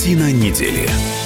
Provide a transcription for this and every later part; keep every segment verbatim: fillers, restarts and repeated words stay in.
Картина недели.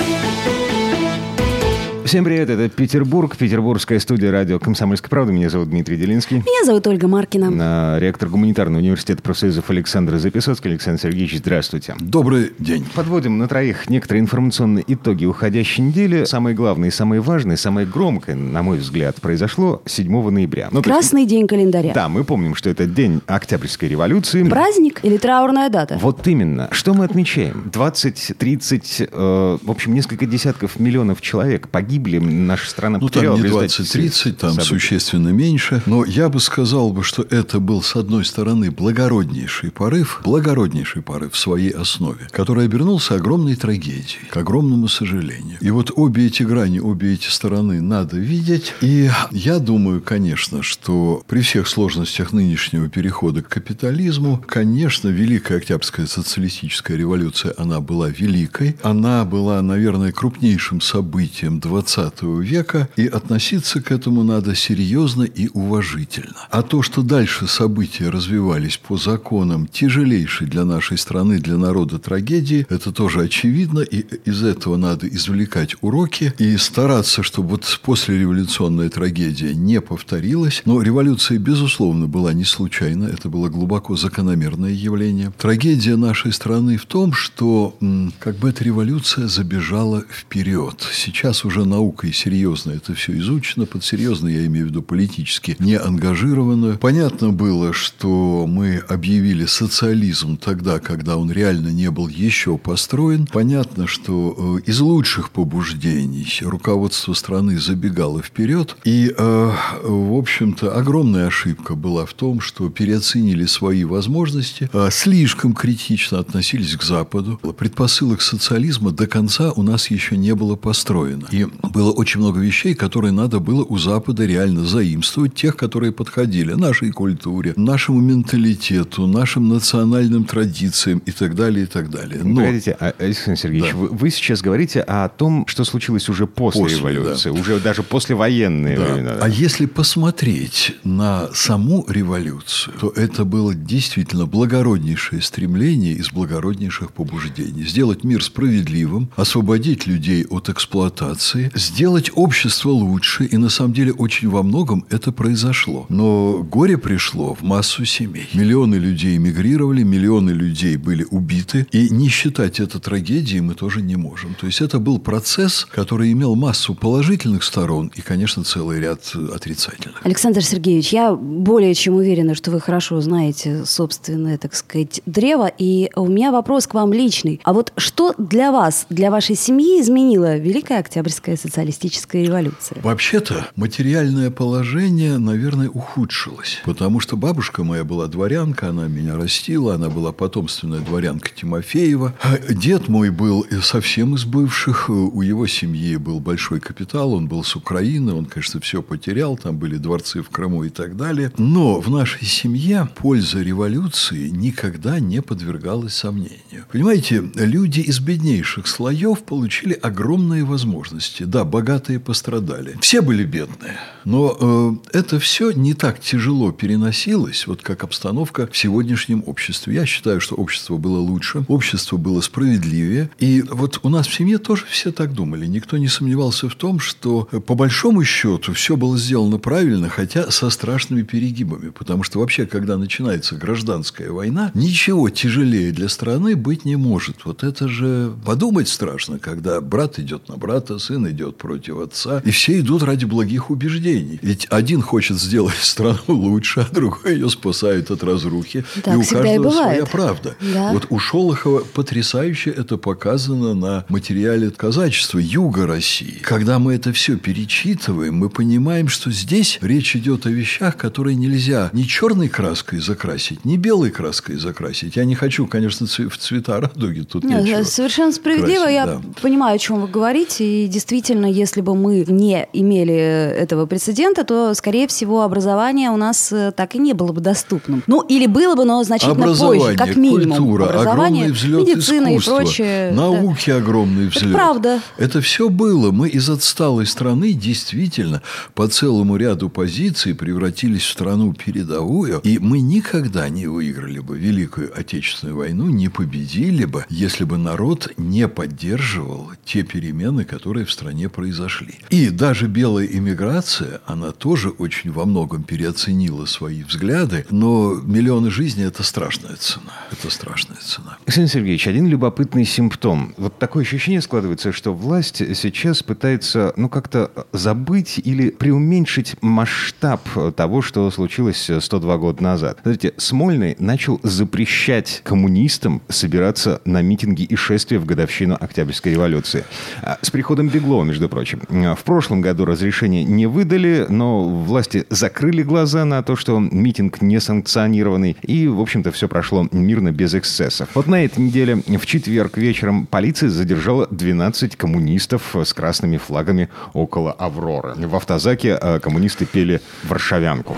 Всем привет, это Петербург, петербургская студия радио «Комсомольская правда». Меня зовут Дмитрий Делинский. Меня зовут Ольга Маркина. Ректор гуманитарного университета профсоюзов Александр Записоцкий. Александр Сергеевич, здравствуйте. Добрый день. Подводим на троих некоторые информационные итоги уходящей недели. Самое главное, самое важное, самое громкое, на мой взгляд, произошло седьмого ноября. Ну, Красный есть, день календаря. Да, мы помним, что это день Октябрьской революции. Праздник или траурная дата? Вот именно. Что мы отмечаем? двадцать-тридцать, э, в общем, несколько десятков миллионов человек погибли. Наша страна ну, потеряла. Там не двадцать-тридцать, там события. Существенно меньше. Но я бы сказал, бы, что это был, с одной стороны, благороднейший порыв, благороднейший порыв в своей основе, который обернулся огромной трагедией, к огромному сожалению. И вот обе эти грани, обе эти стороны надо видеть. И я думаю, конечно, что при всех сложностях нынешнего перехода к капитализму, конечно, Великая Октябрьская социалистическая революция, она была великой. Она была, наверное, крупнейшим событием двадцатого века, и относиться к этому надо серьезно и уважительно. А то, что дальше события развивались по законам тяжелейшей для нашей страны, для народа трагедии, это тоже очевидно, и из этого надо извлекать уроки и стараться, чтобы вот послереволюционная трагедия не повторилась. Но революция, безусловно, была не случайна, это было глубоко закономерное явление. Трагедия нашей страны в том, что как бы эта революция забежала вперед. Сейчас уже наукой серьезно это все изучено. Под серьезно я имею в виду политически не ангажированную. Понятно было, что мы объявили социализм тогда, когда он реально не был еще построен. Понятно, что из лучших побуждений руководство страны забегало вперед. И, в общем-то, огромная ошибка была в том, что переоценили свои возможности, слишком критично относились к Западу. Предпосылок социализма до конца у нас еще не было построено. И было очень много вещей, которые надо было у Запада реально заимствовать, тех, которые подходили нашей культуре, нашему менталитету, нашим национальным традициям и так далее, и так далее. Но... Погодите, Александр Сергеевич, да. вы, вы сейчас говорите о том, что случилось уже после, после революции, да. уже даже послевоенные да. времена. Да. А если посмотреть на саму революцию, то это было действительно благороднейшее стремление из благороднейших побуждений. Сделать мир справедливым, освободить людей от эксплуатации, сделать общество лучше, и на самом деле очень во многом это произошло. Но горе пришло в массу семей. Миллионы людей эмигрировали, миллионы людей были убиты, и не считать это трагедией мы тоже не можем. То есть это был процесс, который имел массу положительных сторон и, конечно, целый ряд отрицательных. Александр Сергеевич, я более чем уверена, что вы хорошо знаете собственное, так сказать, древо, и у меня вопрос к вам личный. А вот что для вас, для вашей семьи изменила Великая Октябрьская социалистическая революция? Вообще-то материальное положение, наверное, ухудшилось, потому что бабушка моя была дворянка, она меня растила, она была потомственная дворянка Тимофеева. Дед мой был совсем из бывших, у его семьи был большой капитал, он был с Украины, он, конечно, все потерял, там были дворцы в Крыму и так далее. Но в нашей семье польза революции никогда не подвергалась сомнению. Понимаете, люди из беднейших слоев получили огромные возможности. Да, богатые пострадали. Все были бедные. Но э, это все не так тяжело переносилось, вот как обстановка в сегодняшнем обществе. Я считаю, что общество было лучше, общество было справедливее. И вот у нас в семье тоже все так думали. Никто не сомневался в том, что по большому счету все было сделано правильно, хотя со страшными перегибами. Потому что вообще, когда начинается гражданская война, ничего тяжелее для страны быть не может. Вот это же подумать страшно, когда брат идет на брата, сын идет против отца, и все идут ради благих убеждений. Ведь один хочет сделать страну лучше, а другой ее спасает от разрухи. Так и у всегда каждого и своя правда. Да. Вот у Шолохова потрясающе это показано на материале казачества Юга России. Когда мы это все перечитываем, мы понимаем, что здесь речь идет о вещах, которые нельзя ни черной краской закрасить, ни белой краской закрасить. Я не хочу, конечно, в цвета радуги тут Нет, нечего. Совершенно справедливо. Красить, я да. понимаю, о чем вы говорите, и действительно действительно, если бы мы не имели этого прецедента, то, скорее всего, образование у нас так и не было бы доступным. Ну, или было бы, но значительно позже, как минимум. Культура, образование, огромный взлет медицина искусства, и прочее. науки, да. Огромный взлет. Это правда. Это все было. Мы из отсталой страны действительно по целому ряду позиций превратились в страну передовую, и мы никогда не выиграли бы Великую Отечественную войну, не победили бы, если бы народ не поддерживал те перемены, которые в стране произошли. И даже белая эмиграция, она тоже очень во многом переоценила свои взгляды, но миллионы жизней – это страшная цена. Это страшная цена. Александр Сергеевич, один любопытный симптом. Вот такое ощущение складывается, что власть сейчас пытается, ну, как-то забыть или преуменьшить масштаб того, что случилось сто два года назад. Смотрите, Смольный начал запрещать коммунистам собираться на митинги и шествия в годовщину Октябрьской революции. С приходом Беглова, между прочим. В прошлом году разрешение не выдали, но власти закрыли глаза на то, что митинг не санкционированный, и, в общем-то, все прошло мирно, без эксцессов. Вот на этой неделе, в четверг вечером, полиция задержала двенадцать коммунистов с красными флагами около «Авроры». В автозаке коммунисты пели «Варшавянку».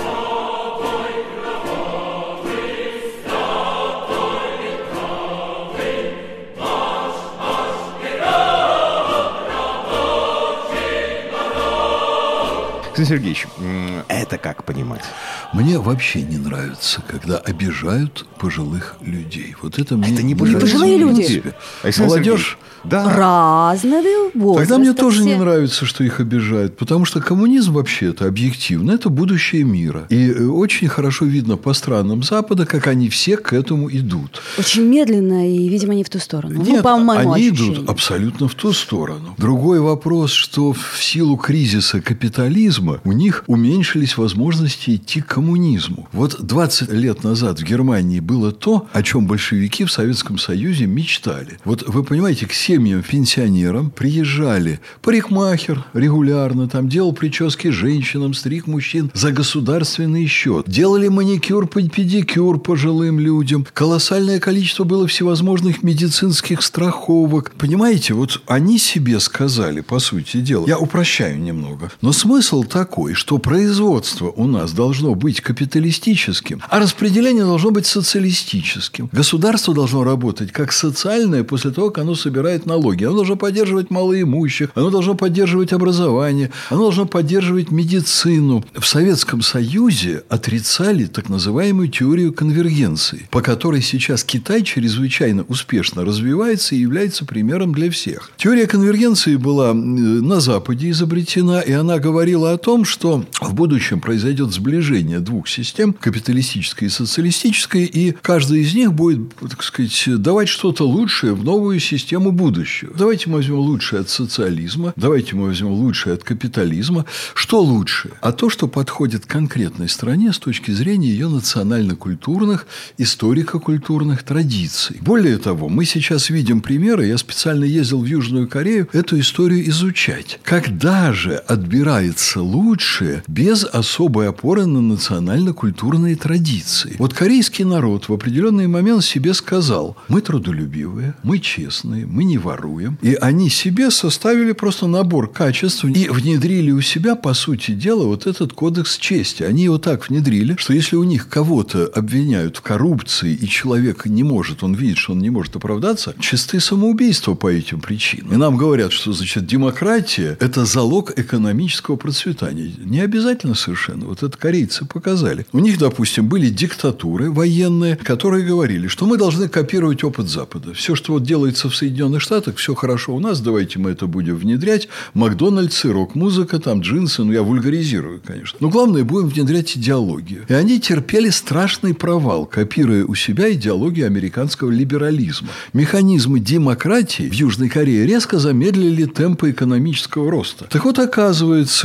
Сергеевич, это как понимать? Мне вообще не нравится, когда обижают пожилых людей. Вот это мне это не пожилые люди. Молодежь. Да. Разные возраста. Тогда мне тоже все. не нравится, что их обижают, потому что коммунизм вообще-то объективно, это будущее мира. И очень хорошо видно по странам Запада, как они все к этому идут. Очень медленно и, видимо, не в ту сторону. Нет, ну, по моему они ощущению. идут абсолютно в ту сторону. Другой вопрос, что в силу кризиса капитализма у них уменьшились возможности идти к коммунизму. Вот двадцать лет назад в Германии было то, о чем большевики в Советском Союзе мечтали. Вот вы понимаете, к семьям, пенсионерам приезжали парикмахер регулярно, там делал прически женщинам, стриг мужчин за государственный счет. Делали маникюр, педикюр пожилым людям. Колоссальное количество было всевозможных медицинских страховок. Понимаете, вот они себе сказали, по сути дела, я упрощаю немного, но смысл такой, что производство у нас должно быть капиталистическим, а распределение должно быть социалистическим. Государство должно работать как социальное после того, как оно собирает налоги. Оно должно поддерживать малоимущих, оно должно поддерживать образование, оно должно поддерживать медицину. В Советском Союзе отрицали так называемую теорию конвергенции, по которой сейчас Китай чрезвычайно успешно развивается и является примером для всех. Теория конвергенции была на Западе изобретена, и она говорила о том, что в будущем произойдет сближение двух систем, капиталистической и социалистической, и каждая из них будет, так сказать, давать что-то лучшее в новую систему будущего. Давайте мы возьмем лучшее от социализма, давайте мы возьмем лучшее от капитализма. Что лучше? А то, что подходит конкретной стране с точки зрения ее национально-культурных, историко-культурных традиций. Более того, мы сейчас видим примеры, я специально ездил в Южную Корею, эту историю изучать. Когда же отбирается лучшее без особой опоры на национально-культурные традиции? Вот корейский народ в определенный момент себе сказал: мы трудолюбивые, мы честные, мы не воруем. И они себе составили просто набор качеств и внедрили у себя, по сути дела, вот этот кодекс чести. Они его так внедрили, что если у них кого-то обвиняют в коррупции, и человек не может, он видит, что он не может оправдаться, чистые самоубийства по этим причинам. И нам говорят, что, значит, демократия – это залог экономического процветания. Не обязательно совершенно. Вот это корейцы показали. У них, допустим, были диктатуры военные, которые говорили, что мы должны копировать опыт Запада. Все, что вот делается в Соединенных Штатах, все хорошо у нас, давайте мы это будем внедрять. Макдональдсы, рок-музыка, там джинсы, ну я вульгаризирую, конечно. Но главное, будем внедрять идеологию. И они терпели страшный провал, копируя у себя идеологию американского либерализма. Механизмы демократии в Южной Корее резко замедлили темпы экономического роста. Так вот, оказывается, что с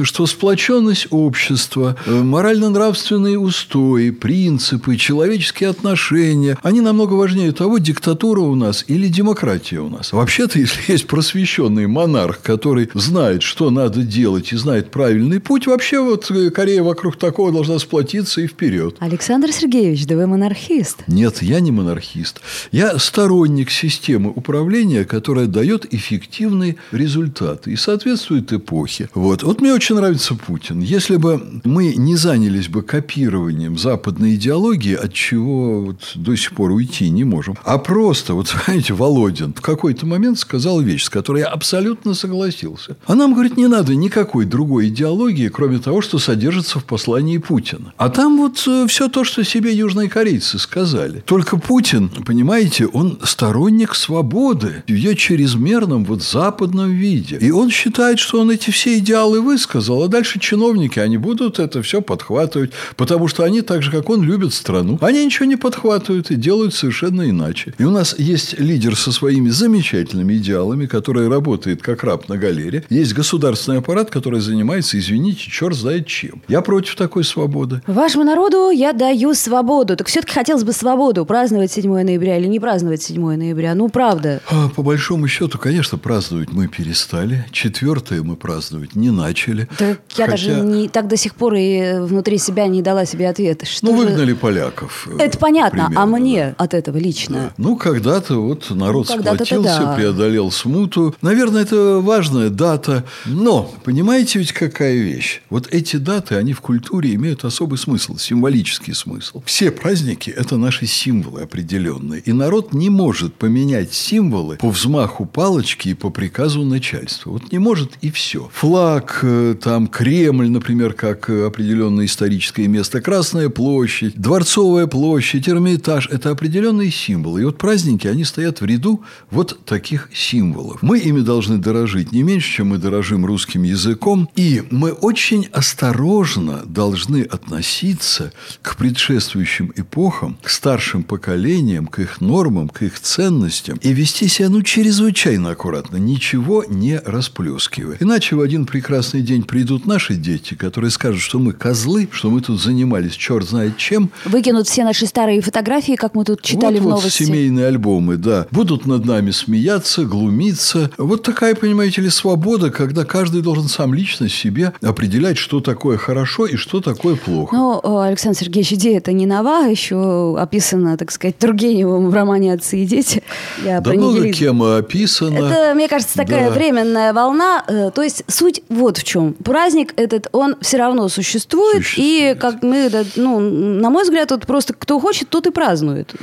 сплоченность общества, морально-нравственные устои, принципы, человеческие отношения, они намного важнее того, диктатура у нас или демократия у нас. Вообще-то, если есть просвещенный монарх, который знает, что надо делать и знает правильный путь, вообще вот Корея вокруг такого должна сплотиться и вперед. Александр Сергеевич, да вы монархист. Нет, я не монархист. Я сторонник системы управления, которая дает эффективные результаты и соответствует эпохе. Вот. Вот мне очень нравится Путин. Если бы мы не занялись бы копированием западной идеологии, от чего вот до сих пор уйти не можем, а просто, вот знаете, Володин в какой-то момент сказал вещь, с которой я абсолютно согласился. А нам, говорит, не надо никакой другой идеологии, кроме того, что содержится в послании Путина. А там вот все то, что себе южные корейцы сказали. Только Путин, понимаете, он сторонник свободы в ее чрезмерном вот западном виде. И он считает, что он эти все идеалы высказал, а дальше чиновники, они будут это все подхватывать, потому что они, так же, как он, любят страну. Они ничего не подхватывают и делают совершенно иначе. И у нас есть лидер со своими замечательными идеалами, который работает как раб на галере. Есть государственный аппарат, который занимается, извините, черт знает чем. Я против такой свободы. Вашему народу я даю свободу. Так все-таки хотелось бы свободу. Праздновать седьмое ноября или не праздновать седьмое ноября? Ну, правда. А, по большому счету, конечно, праздновать мы перестали. Четвертое мы праздновать не начали. Так я Хотя... даже не, так до сих пор и внутри себя не дала себе ответа. Что ну, же... выгнали поляков. Это понятно. Примерно, а мне да. от этого лично? Да. Ну, когда-то вот народ ну, когда-то сплотился, да. преодолел смуту. Наверное, это важная дата. Но, понимаете ведь какая вещь? Вот эти даты, они в культуре имеют особый смысл, символический смысл. Все праздники – это наши символы определенные. И народ не может поменять символы по взмаху палочки и по приказу начальства. Вот не может и все. Флаг, там Кремль, например, как определенное историческое место, Красная площадь, Дворцовая площадь, Эрмитаж – это определенные символы. И вот праздники, они стоят в ряду вот таких символов. Мы ими должны дорожить не меньше, чем мы дорожим русским языком. И мы очень осторожно должны относиться к предшествующим эпохам, к старшим поколениям, к их нормам, к их ценностям и вести себя, ну, чрезвычайно аккуратно, ничего не расплескивая. Иначе в один прекрасный день придут наши дети, которые скажут, что мы козлы, что мы тут занимались черт знает чем. Выкинут все наши старые фотографии, как мы тут читали вот, в вот новости. Семейные альбомы, да. Будут над нами смеяться, глумиться. Вот такая, понимаете ли, свобода, когда каждый должен сам лично себе определять, что такое хорошо и что такое плохо. Ну, Александр Сергеевич, идея-то не нова, еще описана, так сказать, Тургеневым в романе «Отцы и дети». Я да много кем описано. Это, мне кажется, такая да. временная волна. То есть суть вот в чем. Праздник этот, он все равно существует, существует. И как мы, ну, на мой взгляд, вот просто кто хочет, тот и празднует.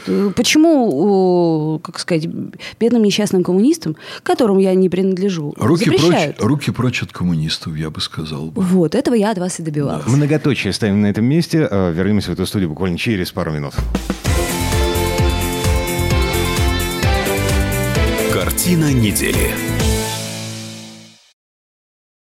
Почему, как сказать, бедным несчастным коммунистам, к которым я не принадлежу, руки запрещают? Прочь, руки прочь от коммунистов, я бы сказал. Бы. Вот, этого я от вас и добивалась. Да. Многоточие ставим на этом месте. Вернемся в эту студию буквально через пару минут. Картина недели.